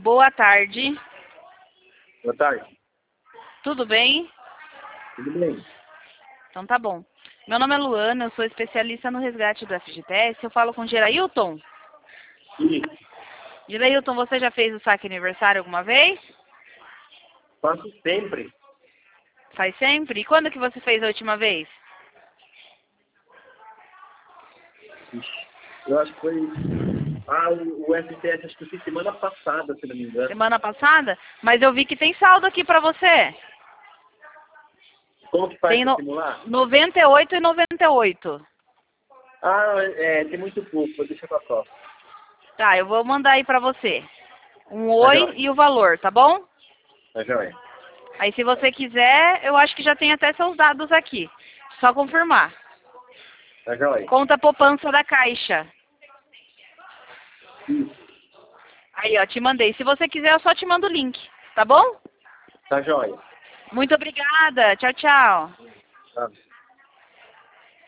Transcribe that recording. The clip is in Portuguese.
Boa tarde. Boa tarde. Tudo bem? Tudo bem? Então tá bom. Meu nome é Luana, eu sou especialista no resgate do FGTS. Eu falo com o Gerailton. Sim. Gerailton, você já fez o saque aniversário alguma vez? Faço sempre. Faz sempre? E quando que você fez a última vez? Ixi, eu acho que foi... o FTS acho que foi semana passada, se não me engano. Semana passada? Mas eu vi que tem saldo aqui pra você. Como que faz Tem para simular? 98 e 98. Tem muito pouco, deixa pra próxima. Tá, eu vou mandar aí pra você. Um Tá oi joia. e o valor, tá bom? Tá joia. Aí se você quiser, eu acho que já tem até seus dados aqui. Só confirmar. Tá joia. Conta poupança da Caixa. Isso. Aí, ó, te mandei. Se você quiser, eu só te mando o link, tá bom? Tá joia. Muito obrigada. Tchau, tchau. Tá.